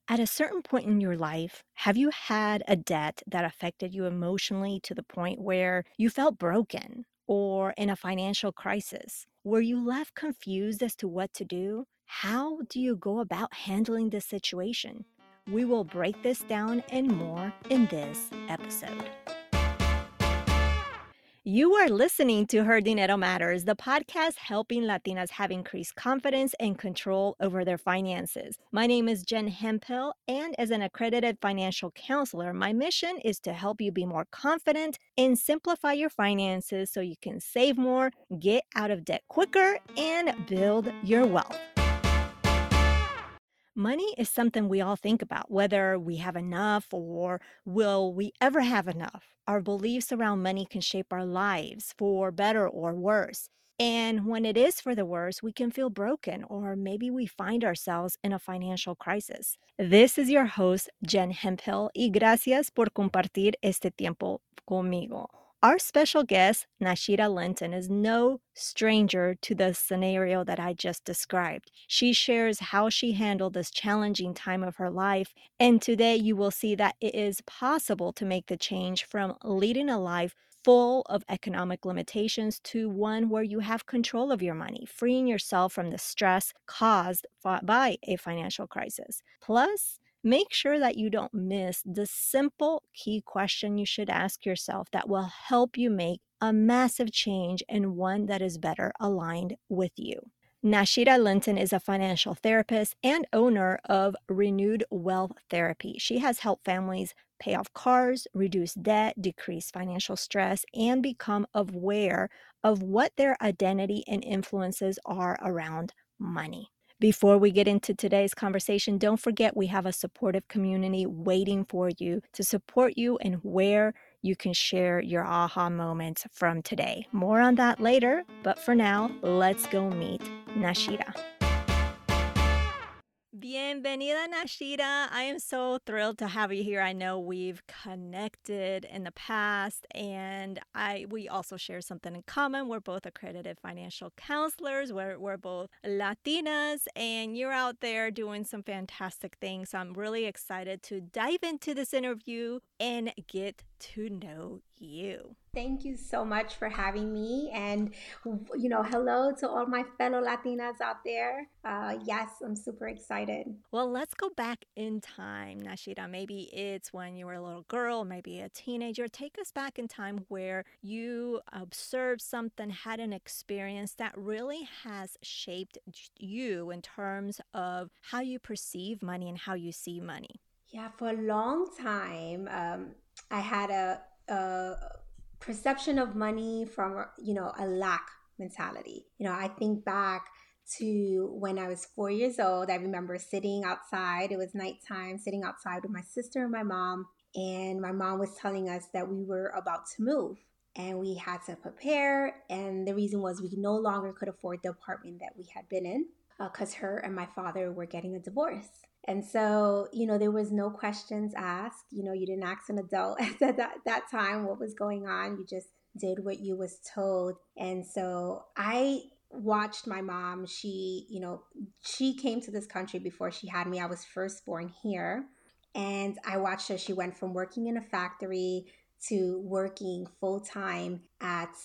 At a certain point in your life, have you had a debt that affected you emotionally to the point where you felt broken or in a financial crisis? Were you left confused as to what to do? How do you go about handling this situation? We will break this down and more in this episode. You are listening to Her Dinero Matters, the podcast helping Latinas have increased confidence and control over their finances. My name is Jen Hemphill, and as an accredited financial counselor, my mission is to help you be more confident and simplify your finances so you can save more, get out of debt quicker, and build your wealth. Money is something we all think about, whether we have enough or will we ever have enough. Our beliefs around money can shape our lives for better or worse. And when it is for the worse, we can feel broken or maybe we find ourselves in a financial crisis. This is your host, Jen Hemphill, y gracias por compartir este tiempo conmigo. Our special guest, Nashira Linton, is no stranger to the scenario that I just described. She shares how she handled this challenging time of her life, and today you will see that it is possible to make the change from leading a life full of economic limitations to one where you have control of your money, freeing yourself from the stress caused by a financial crisis. Plus, make sure that you don't miss the simple key question you should ask yourself that will help you make a massive change and one that is better aligned with you. Nashira Linton is a financial therapist and owner of Renewed Wealth Therapy. She has helped families pay off cars, reduce debt, decrease financial stress, and become aware of what their identity and influences are around money. Before we get into today's conversation, don't forget we have a supportive community waiting for you to support you and where you can share your aha moments from today. More on that later, but for now, let's go meet Nashira. Bienvenida, Nashira. I am so thrilled to have you here. I know we've connected in the past, and we also share something in common. We're both accredited financial counselors. We're both Latinas, and you're out there doing some fantastic things. So I'm really excited to dive into this interview and get to know you. Thank you so much for having me. And, hello to all my fellow Latinas out there. Yes, I'm super excited. Well, let's go back in time, Nashira. Maybe it's when you were a little girl, maybe a teenager. Take us back in time where you observed something, had an experience that really has shaped you in terms of how you perceive money and how you see money. Yeah, for a long time, I had a perception of money from, a lack mentality. I think back to when I was 4 years old. I remember sitting outside. It was nighttime, sitting outside with my sister and my mom. And my mom was telling us that we were about to move and we had to prepare. And the reason was we no longer could afford the apartment that we had been in because her and my father were getting a divorce. And so, there was no questions asked. You didn't ask an adult at that time what was going on. You just did what you was told. And so I watched my mom. She came to this country before she had me. I was first born here. And I watched her. She went from working in a factory to working full time at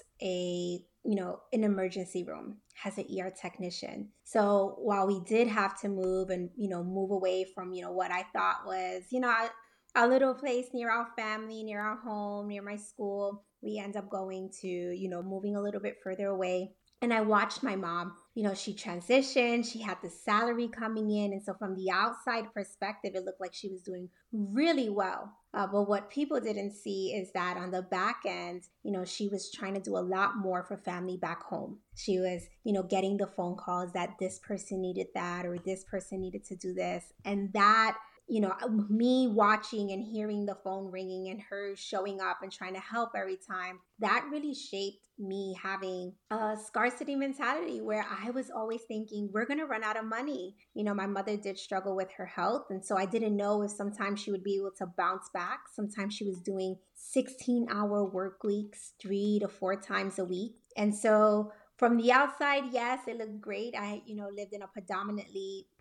an emergency room as an ER technician. So while we did have to move and, move away from, what I thought was, a little place near our family, near our home, near my school, we end up going to, moving a little bit further away. And I watched my mom, she transitioned, she had the salary coming in. And so from the outside perspective, it looked like she was doing really well. But what people didn't see is that on the back end, she was trying to do a lot more for family back home. She was, getting the phone calls that this person needed that or this person needed to do this. And that me watching and hearing the phone ringing and her showing up and trying to help every time, that really shaped me having a scarcity mentality where I was always thinking, we're going to run out of money. My mother did struggle with her health. And so I didn't know if sometimes she would be able to bounce back. Sometimes she was doing 16-hour work weeks, 3 to 4 times a week. And so from the outside, yes, it looked great. I, lived in a predominantly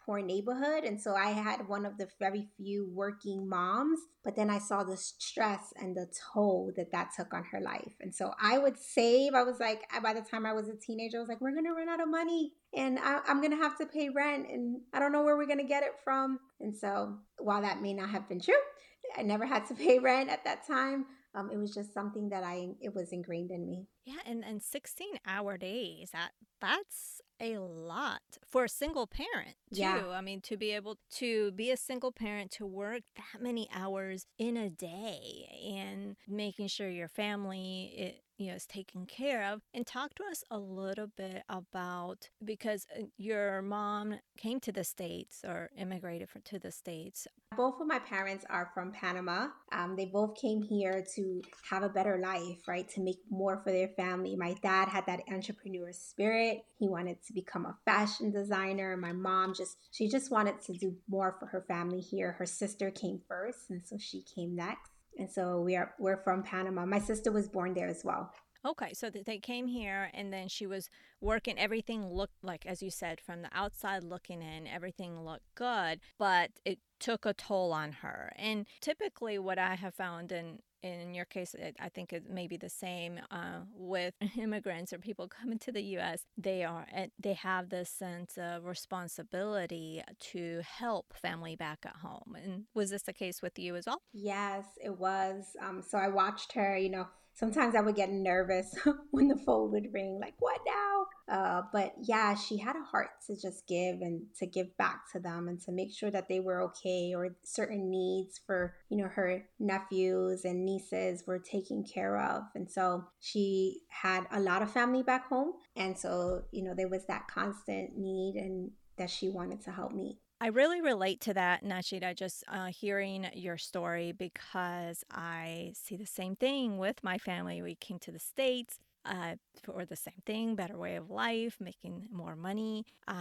poor neighborhood. And so I had one of the very few working moms, but then I saw the stress and the toll that that took on her life. And so I would save. I was like, by the time I was a teenager, I was like, we're going to run out of money and I'm going to have to pay rent and I don't know where we're going to get it from. And so while that may not have been true, I never had to pay rent at that time. It was just something that it was ingrained in me. Yeah, and 16-hour days, that's a lot for a single parent Yeah. too. I mean, to be able to be a single parent to work that many hours in a day and making sure your family is taken care of. And talk to us a little bit about, because your mom came to the States or immigrated to the States. Both of my parents are from Panama. They both came here to have a better life, right? To make more for their family. My dad had that entrepreneur spirit. He wanted to become a fashion designer. My mom she just wanted to do more for her family here. Her sister came first, and so she came next. And so we're from Panama. My sister was born there as well. Okay, so they came here and then she was working. Everything looked like, as you said, from the outside looking in, everything looked good, but it took a toll on her. And typically, what I have found in your case, I think it may be the same with immigrants or people coming to the U.S. They have this sense of responsibility to help family back at home. And was this the case with you as well? Yes, it was. So I watched her, sometimes I would get nervous when the phone would ring, like, what now? But yeah, she had a heart to just give and to give back to them and to make sure that they were okay or certain needs for, her nephews and nieces were taken care of. And so she had a lot of family back home. And so, there was that constant need and that she wanted to help me. I really relate to that, Nashida, just hearing your story, because I see the same thing with my family. We came to the States for the same thing, better way of life, making more money.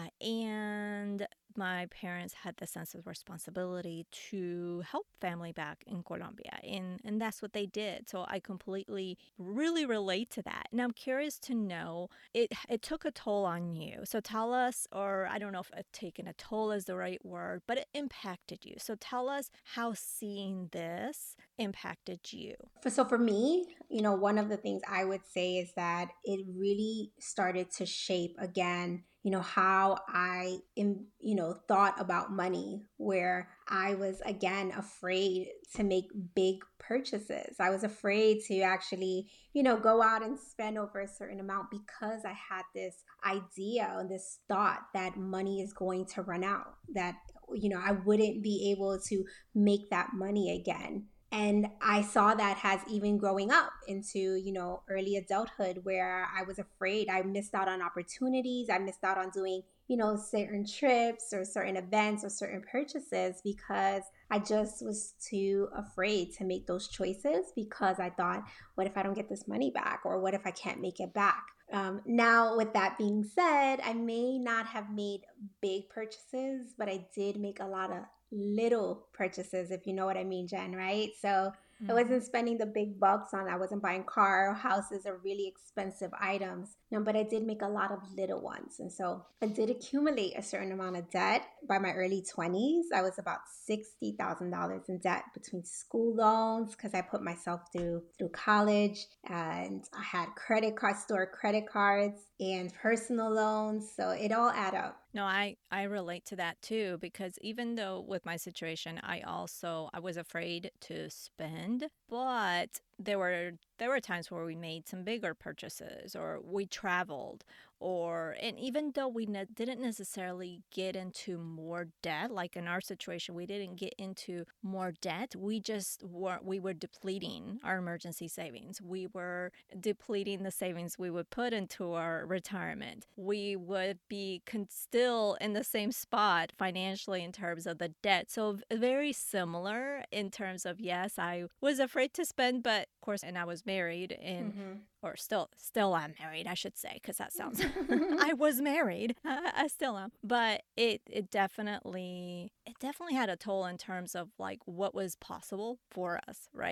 And my parents had the sense of responsibility to help family back in Colombia. And that's what they did. So I completely really relate to that. And I'm curious to know, it took a toll on you. So tell us, or I don't know if taking a toll is the right word, but it impacted you. So tell us how seeing this impacted you. So for me, one of the things I would say is that it really started to shape again, how thought about money, where I was again afraid to make big purchases. I was afraid to actually, go out and spend over a certain amount because I had this idea and this thought that money is going to run out, that, I wouldn't be able to make that money again. And I saw that as even growing up into, early adulthood, where I was afraid I missed out on opportunities. I missed out on doing, certain trips or certain events or certain purchases because I just was too afraid to make those choices because I thought, what if I don't get this money back? Or what if I can't make it back? Now, with that being said, I may not have made big purchases, but I did make a lot of little purchases, if you know what I mean, Jen, right? So I wasn't spending the big bucks I wasn't buying car or houses or really expensive items. No, but I did make a lot of little ones. And so I did accumulate a certain amount of debt. By my early 20s, I was about $60,000 in debt between school loans because I put myself through college, and I had store credit cards and personal loans. So it all added up. No, I relate to that too, because even though with my situation, I was afraid to spend, but there were times where we made some bigger purchases or we traveled, and even though we didn't necessarily get into more debt, like in our situation, we didn't get into more debt. We were depleting our emergency savings. We were depleting the savings we would put into our retirement. We would be still in the same spot financially in terms of the debt. So very similar in terms of, yes, I was afraid to spend, but of course, and I was married and or still I'm married, I should say, because that sounds I was married. I still am. But it definitely had a toll in terms of like what was possible for us, right?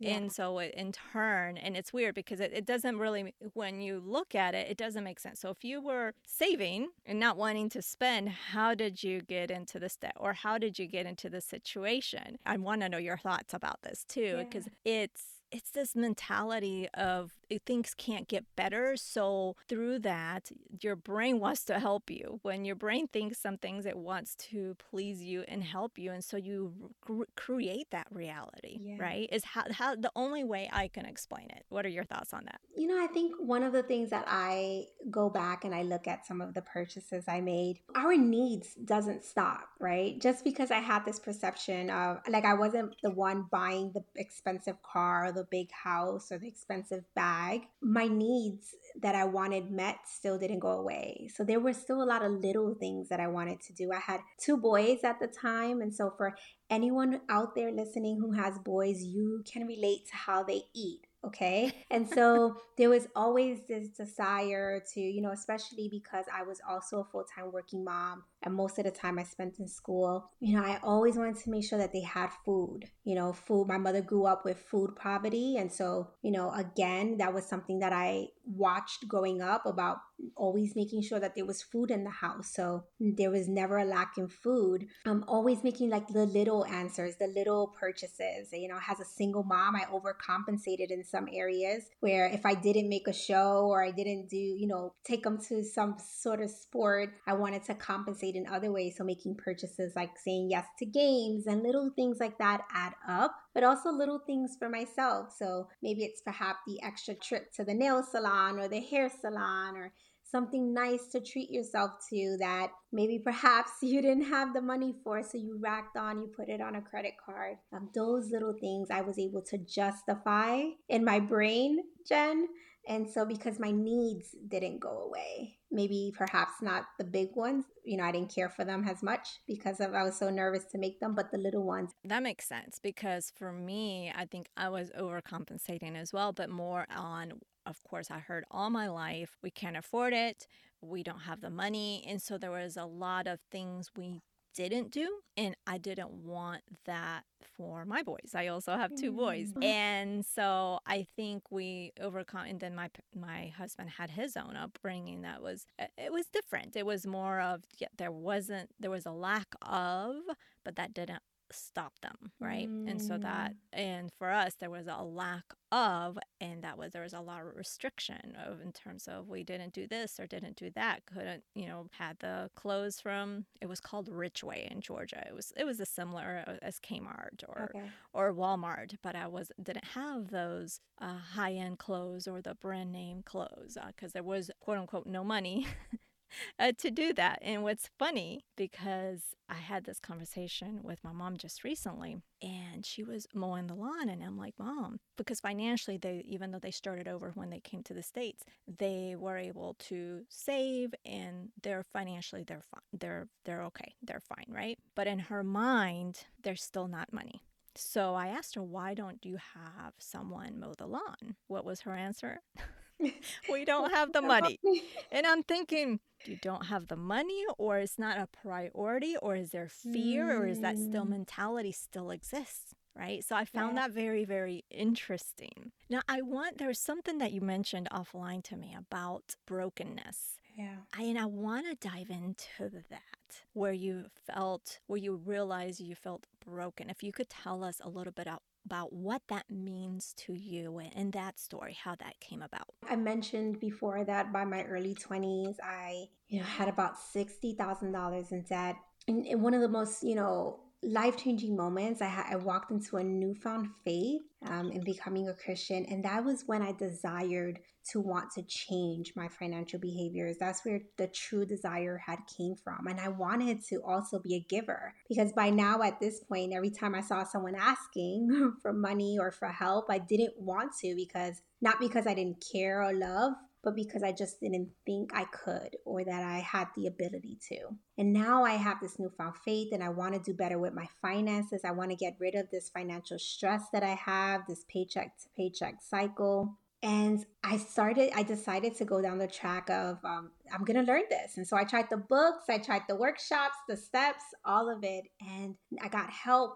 Yeah. And so in turn, and it's weird because it doesn't really, when you look at it, it doesn't make sense. So if you were saving and not wanting to spend, how did you get into this debt, or how did you get into this situation? I want to know your thoughts about this too, Yeah. because it's this mentality of things can't get better. So through that, your brain wants to help you. When your brain thinks some things, it wants to please you and help you. And so you create that reality, Yeah. right? Is how the only way I can explain it. What are your thoughts on that? I think one of the things that I go back and I look at some of the purchases I made, our needs doesn't stop, right? Just because I had this perception of like I wasn't the one buying the expensive car or the big house or the expensive bag, my needs that I wanted met still didn't go away. So there were still a lot of little things that I wanted to do. I had two boys at the time, and so for anyone out there listening who has boys, you can relate to how they eat. Okay. And so there was always this desire to, especially because I was also a full time working mom and most of the time I spent in school, I always wanted to make sure that they had food, food. My mother grew up with food poverty. And so, again, that was something that I watched growing up about always making sure that there was food in the house. So there was never a lack in food. Always making like the little answers, the little purchases. As a single mom, I overcompensated in some areas where if I didn't make a show or I didn't do, take them to some sort of sport, I wanted to compensate in other ways. So making purchases like saying yes to games and little things like that add up, but also little things for myself. So maybe it's perhaps the extra trip to the nail salon or the hair salon or something nice to treat yourself to that maybe perhaps you didn't have the money for, so you racked on, you put it on a credit card. Those little things I was able to justify in my brain, Jen. And so because my needs didn't go away, maybe perhaps not the big ones, I didn't care for them as much because of I was so nervous to make them, but the little ones. That makes sense because for me, I think I was overcompensating as well, but more on, of course, I heard all my life, we can't afford it, we don't have the money. And so there was a lot of things we didn't do. And I didn't want that for my boys. I also have two boys. Mm. And so I think we overcome, and then my husband had his own upbringing that was, it was different. It was more of, yeah, there was a lack of, but that didn't stop them, right? And so that, Mm. and for us there was a lack of, and there was a lot of restriction of, in terms of, we didn't do this or didn't do that, couldn't, had the clothes from, it was called Richway in Georgia. It was a similar as Kmart Okay. or Walmart, but I didn't have those high end clothes or the brand name clothes because there was, quote unquote, no money to do that. And what's funny, because I had this conversation with my mom just recently, and she was mowing the lawn, and I'm like, Mom, because financially, even though they started over when they came to the States, they were able to save, and they're financially, they're fine, they're okay, they're fine, right? But in her mind, there's still not money. So I asked her, why don't you have someone mow the lawn? What was her answer? We don't have the money. And I'm thinking, you don't have the money, or it's not a priority, or is there fear, or is that still Mm. mentality still exists? Right. So I found Yeah. that very, very interesting. Now, there's something that you mentioned offline to me about brokenness. Yeah. And I want to dive into that, where you realize you felt broken. If you could tell us a little bit about what that means to you and that story, how that came about. I mentioned before that by my early 20s, I, had about $60,000 in debt. And in one of the most, life-changing moments, I walked into a newfound faith in becoming a Christian. And that was when I desired to want to change my financial behaviors. That's where the true desire had came from. And I wanted to also be a giver because by now at this point, every time I saw someone asking for money or for help, I didn't want to not because I didn't care or love, but because I just didn't think I could or that I had the ability to. And now I have this newfound faith and I want to do better with my finances. I want to get rid of this financial stress that I have, this paycheck to paycheck cycle. And I decided to go down the track of, I'm going to learn this. And so I tried the books, I tried the workshops, the steps, all of it. And I got help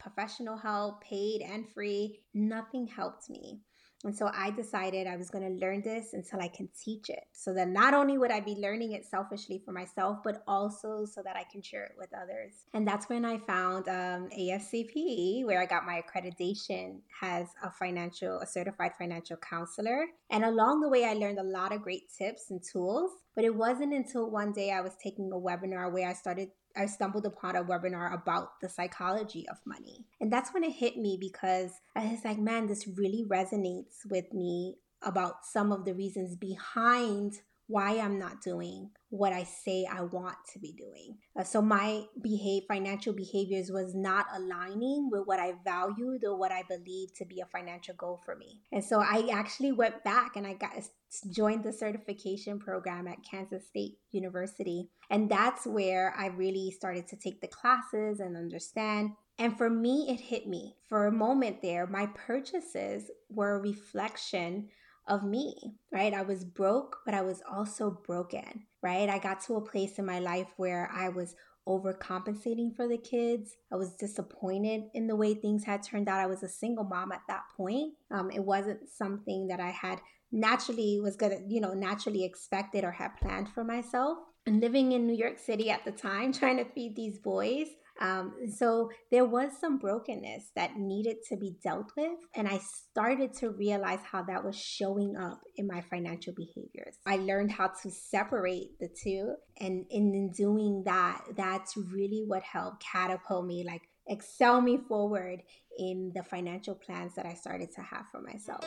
professional help, paid and free. Nothing helped me. And so I decided I was going to learn this until I can teach it. So that not only would I be learning it selfishly for myself, but also so that I can share it with others. And that's when I found AFCP, where I got my accreditation as a certified financial counselor. And along the way, I learned a lot of great tips and tools. But it wasn't until one day I was taking a webinar where I stumbled upon a webinar about the psychology of money. And that's when it hit me, because I was like, man, this really resonates with me about some of the reasons behind why I'm not doing what I say I want to be doing. So my financial behaviors was not aligning with what I valued or what I believed to be a financial goal for me. And so I actually went back and I joined the certification program at Kansas State University. And that's where I really started to take the classes and understand. And for me, it hit me. For a moment there, my purchases were a reflection of me, right? I was broke, but I was also broken, right? I got to a place in my life where I was overcompensating for the kids. I was disappointed in the way things had turned out. I was a single mom at that point. It wasn't something that I had naturally expected or had planned for myself. And living in New York City at the time, trying to feed these boys, so there was some brokenness that needed to be dealt with. And I started to realize how that was showing up in my financial behaviors. I learned how to separate the two. And in doing that, that's really what helped catapult me, like excel me forward in the financial plans that I started to have for myself.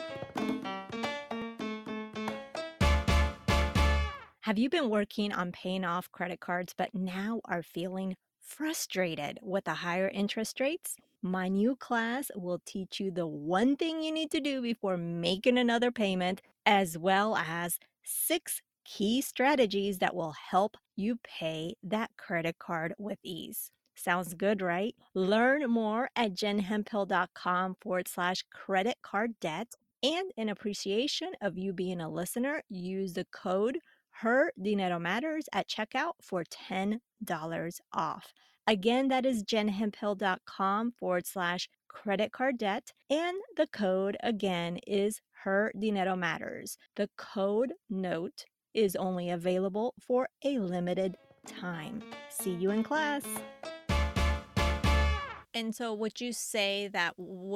Have you been working on paying off credit cards but now are feeling frustrated with the higher interest rates? My new class will teach you the one thing you need to do before making another payment, as well as 6 key strategies that will help you pay that credit card with ease. Sounds good, right? Learn more at jenhemphill.com/credit card debt. And in appreciation of you being a listener, use the code Her Dinero Matters at checkout for $10 off. Again, that is jenhemphill.com/credit card debt. And the code again is Her Dinero Matters. The code note is only available for a limited time. See you in class. And so would you say that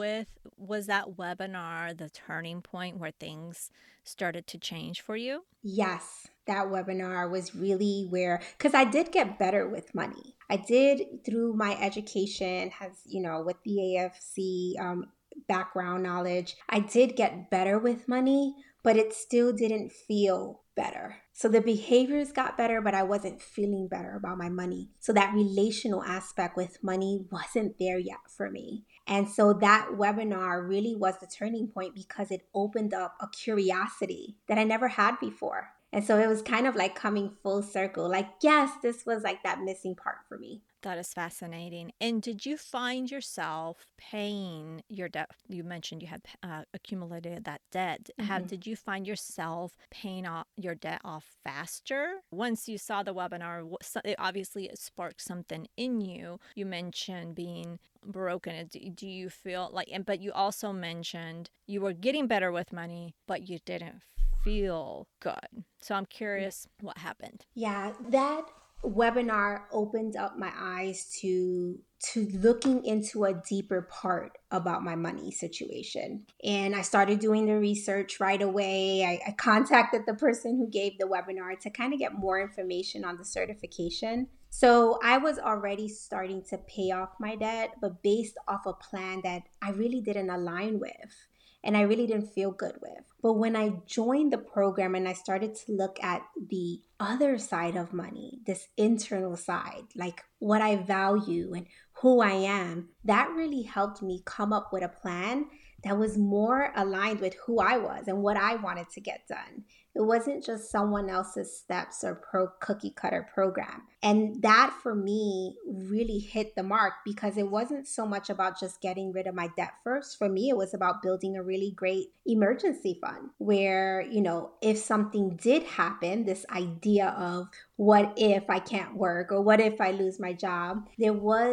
was that webinar the turning point where things started to change for you? Yes, that webinar was really where, because I did get better with money. I did through my education, with the AFC background knowledge, I did get better with money, but it still didn't feel better. So the behaviors got better, but I wasn't feeling better about my money. So that relational aspect with money wasn't there yet for me. And so that webinar really was the turning point, because it opened up a curiosity that I never had before. And so it was kind of like coming full circle. Like, yes, this was like that missing part for me. That is fascinating. And did you find yourself paying your debt? You mentioned you had accumulated that debt. Mhm. Did you find yourself paying off your debt off faster once you saw the webinar? It sparked something in you. You mentioned being broken. Do you feel like? But you also mentioned you were getting better with money, but you didn't feel good. So I'm curious what happened. Yeah, that webinar opened up my eyes to looking into a deeper part about my money situation. And I started doing the research right away. I contacted the person who gave the webinar to kind of get more information on the certification. So I was already starting to pay off my debt, but based off a plan that I really didn't align with and I really didn't feel good with. But when I joined the program and I started to look at the other side of money, this internal side, like what I value and who I am, that really helped me come up with a plan that was more aligned with who I was and what I wanted to get done. It wasn't just someone else's steps or cookie cutter program. And that for me really hit the mark, because it wasn't so much about just getting rid of my debt first. For me, it was about building a really great emergency fund where, if something did happen, this idea of what if I can't work or what if I lose my job, there was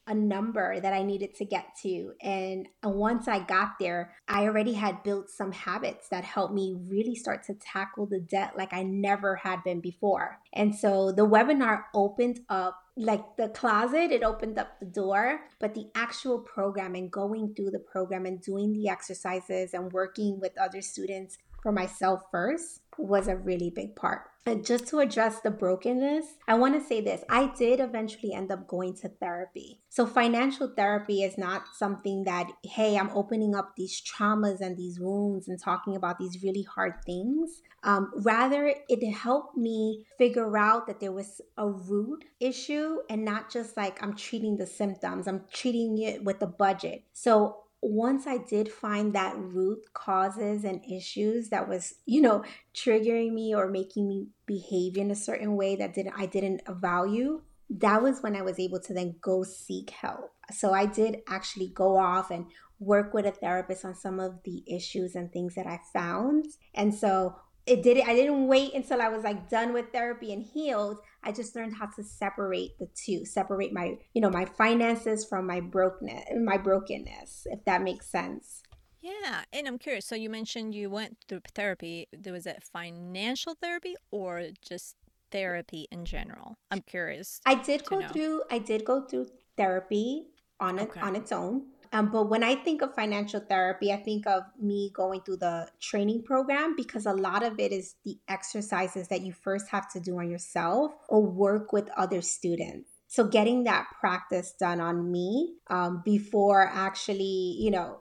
a number that I needed to get to. And once I got there, I already had built some habits that helped me really start to tackle the debt like I never had been before. And so the webinar opened up like the closet, it opened up the door, but the actual program and going through the program and doing the exercises and working with other students for myself first was a really big part. And just to address the brokenness, I want to say this. I did eventually end up going to therapy. So, financial therapy is not something that, hey, I'm opening up these traumas and these wounds and talking about these really hard things. Rather, it helped me figure out that there was a root issue and not just like I'm treating the symptoms, I'm treating it with a budget. So, once I did find that root causes and issues that was, triggering me or making me behave in a certain way that I didn't value, that was when I was able to then go seek help. So I did actually go off and work with a therapist on some of the issues and things that I found. And so I didn't wait until I was like done with therapy and healed. I just learned how to separate the two, separate my finances from my brokenness, if that makes sense. Yeah, and I'm curious. So you mentioned you went through therapy. Was it financial therapy or just therapy in general? I'm curious to know. I did go through therapy Okay. on its own. But when I think of financial therapy, I think of me going through the training program because a lot of it is the exercises that you first have to do on yourself or work with other students. So getting that practice done on me before actually,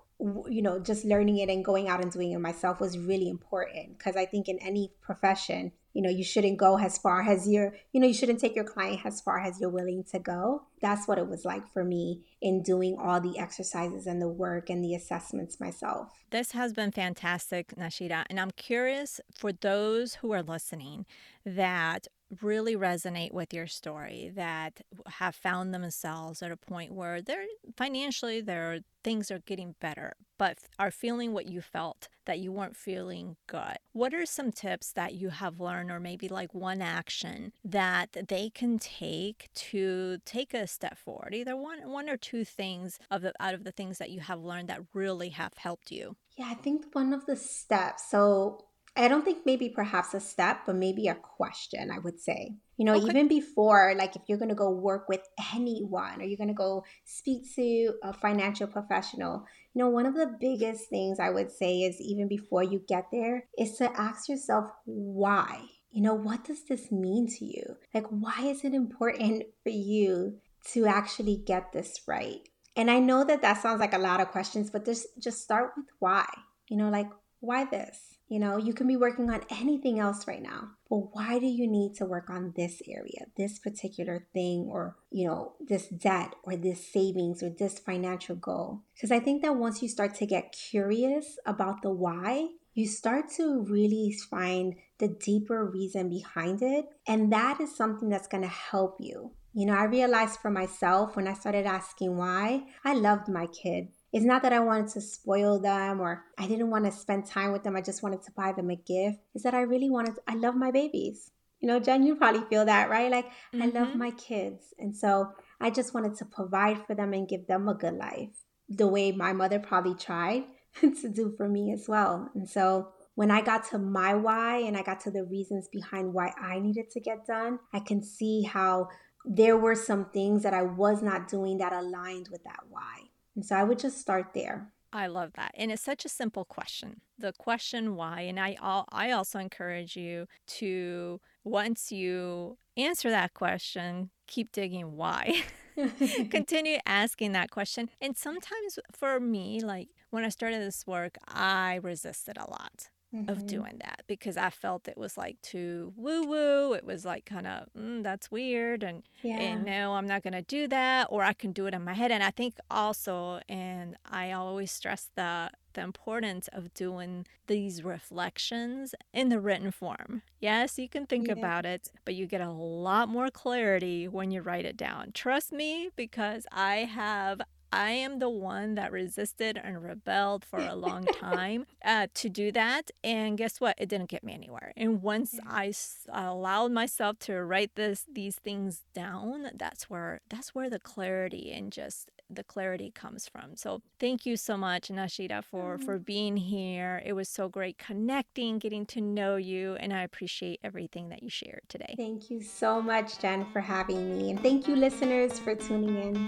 just learning it and going out and doing it myself was really important because I think in any profession, you shouldn't go as far as you shouldn't take your client as far as you're willing to go. That's what it was like for me in doing all the exercises and the work and the assessments myself. This has been fantastic, Nashida. And I'm curious for those who are listening that really resonate with your story, that have found themselves at a point where they're financially, their things are getting better, but are feeling what you felt that you weren't feeling good. What are some tips that you have learned, or maybe like one action that they can take to take a step forward? Either one or two things out of the things that you have learned that really have helped you. Yeah, I think one of the steps, so I don't think maybe perhaps a step, but maybe a question, I would say. Okay. Even before, like if you're going to go work with anyone or you're going to go speak to a financial professional, one of the biggest things I would say is even before you get there is to ask yourself why. What does this mean to you? Like, why is it important for you to actually get this right? And I know that that sounds like a lot of questions, but just start with why. Like, why this? You can be working on anything else right now, but why do you need to work on this area, this particular thing, or, this debt or this savings or this financial goal? Because I think that once you start to get curious about the why, you start to really find the deeper reason behind it. And that is something that's going to help you. I realized for myself when I started asking why, I loved my kid. It's not that I wanted to spoil them or I didn't want to spend time with them. I just wanted to buy them a gift. It's that I love my babies. Jen, you probably feel that, right? Like, I love Mm-hmm. my kids. And so I just wanted to provide for them and give them a good life the way my mother probably tried to do for me as well. And so when I got to my why and I got to the reasons behind why I needed to get done, I can see how there were some things that I was not doing that aligned with that why. And so I would just start there. I love that. And it's such a simple question. The question why. And I also encourage you to, once you answer that question, keep digging why. Continue asking that question. And sometimes for me, like when I started this work, I resisted a lot of Hmm. doing that because I felt it was like too woo woo. It was like kind of, that's weird. And Yeah. no, I'm not going to do that. Or I can do it in my head. And I think also, and I always stress the importance of doing these reflections in the written form. Yes, you can think Yeah. about it, but you get a lot more clarity when you write it down. Trust me, because I have I am the one that resisted and rebelled for a long time to do that. And guess what? It didn't get me anywhere. And once I allowed myself to write these things down, that's where the clarity and just the clarity comes from. So thank you so much, Nashida, for being here. It was so great connecting, getting to know you, and I appreciate everything that you shared today. Thank you so much, Jen, for having me. And thank you, listeners, for tuning in.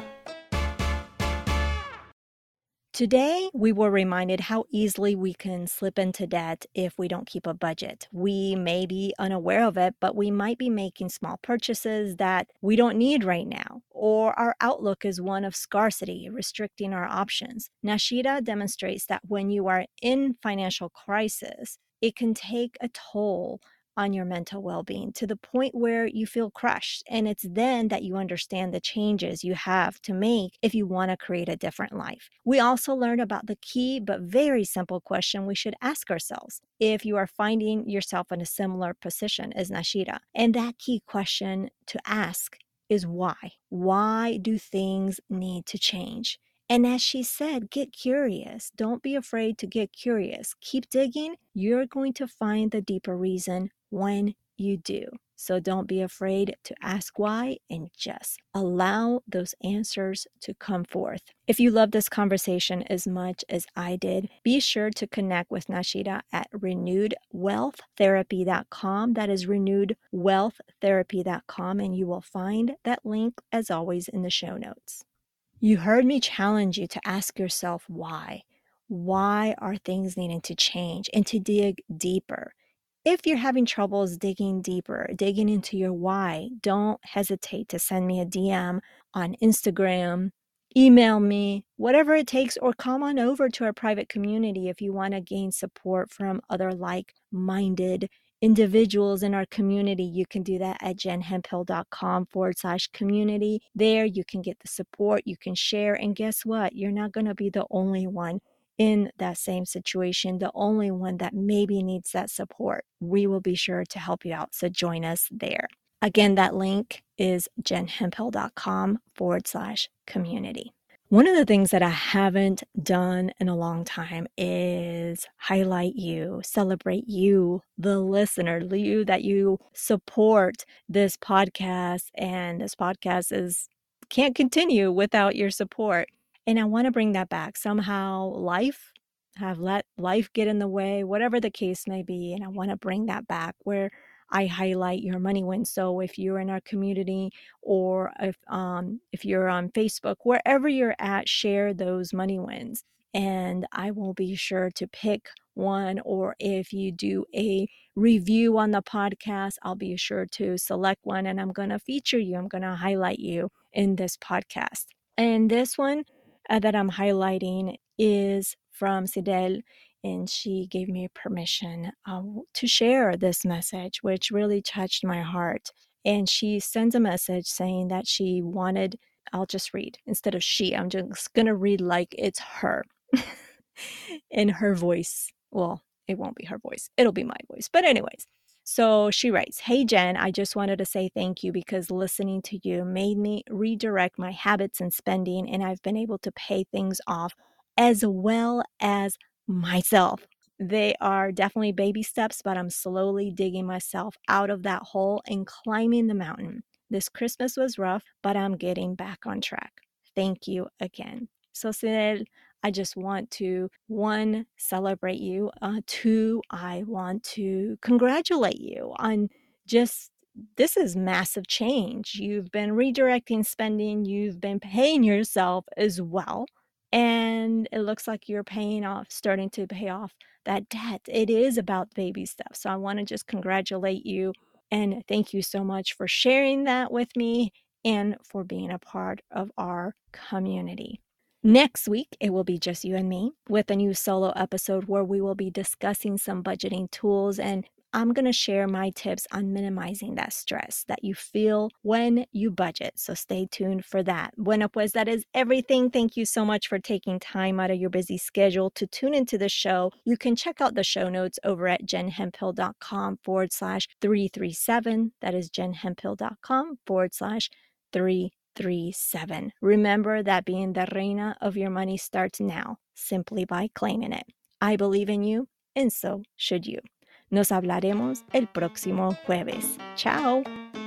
Today, we were reminded how easily we can slip into debt if we don't keep a budget. We may be unaware of it, but we might be making small purchases that we don't need right now, or our outlook is one of scarcity, restricting our options. Nashida demonstrates that when you are in financial crisis, it can take a toll on your mental well being to the point where you feel crushed. And it's then that you understand the changes you have to make if you want to create a different life. We also learn about the key but very simple question we should ask ourselves if you are finding yourself in a similar position as Nashida. And that key question to ask is why? Why do things need to change? And as she said, get curious. Don't be afraid to get curious. Keep digging. You're going to find the deeper reason when you do. So don't be afraid to ask why and just allow those answers to come forth. If you love this conversation as much as I did, be sure to connect with Nashida at renewedwealththerapy.com. That is renewedwealththerapy.com, and you will find that link as always in the show notes. You heard me challenge you to ask yourself why. Why are things needing to change and to dig deeper? If you're having troubles digging deeper, digging into your why, don't hesitate to send me a DM on Instagram, email me, whatever it takes, or come on over to our private community if you want to gain support from other like minded individuals in our community. You can do that at jenhemphill.com/community. There you can get the support, you can share, and guess what? You're not going to be the only one in that same situation, the only one that maybe needs that support. We will be sure to help you out. So join us there. Again, that link is jenhemphill.com/community. One of the things that I haven't done in a long time is highlight you, celebrate you, the listener, you that you support this podcast. And this podcast can't continue without your support. And I want to bring that back. Somehow have let life get in the way, whatever the case may be. And I want to bring that back where I highlight your money wins. So if you're in our community, or if you're on Facebook, wherever you're at, share those money wins. And I will be sure to pick one, or if you do a review on the podcast, I'll be sure to select one and I'm going to feature you. I'm going to highlight you in this podcast. And this one that I'm highlighting is from Sidel, and she gave me permission to share this message, which really touched my heart. And she sends a message saying that she wanted, I'll just read instead of she, I'm just going to read like it's her in her voice. Well, it won't be her voice, it'll be my voice. But, anyways, so she writes, "Hey Jen, I just wanted to say thank you because listening to you made me redirect my habits and spending, and I've been able to pay things off as well as myself. They are definitely baby steps, but I'm slowly digging myself out of that hole and climbing the mountain. This Christmas was rough, but I'm getting back on track. Thank you again." So, Sinel, I just want to, one, celebrate you. Two, I want to congratulate you on just this is massive change. You've been redirecting spending, you've been paying yourself as well. And it looks like you're starting to pay off that debt. It is about baby steps. So I want to just congratulate you and thank you so much for sharing that with me and for being a part of our community. Next week, it will be just you and me with a new solo episode where we will be discussing some budgeting tools, and I'm going to share my tips on minimizing that stress that you feel when you budget. So stay tuned for that. Bueno, pues that is everything. Thank you so much for taking time out of your busy schedule to tune into the show. You can check out the show notes over at jenhemphill.com/337. That is jenhemphill.com/337. 837. Remember that being the reina of your money starts now, simply by claiming it. I believe in you, and so should you. Nos hablaremos el próximo jueves. Chao.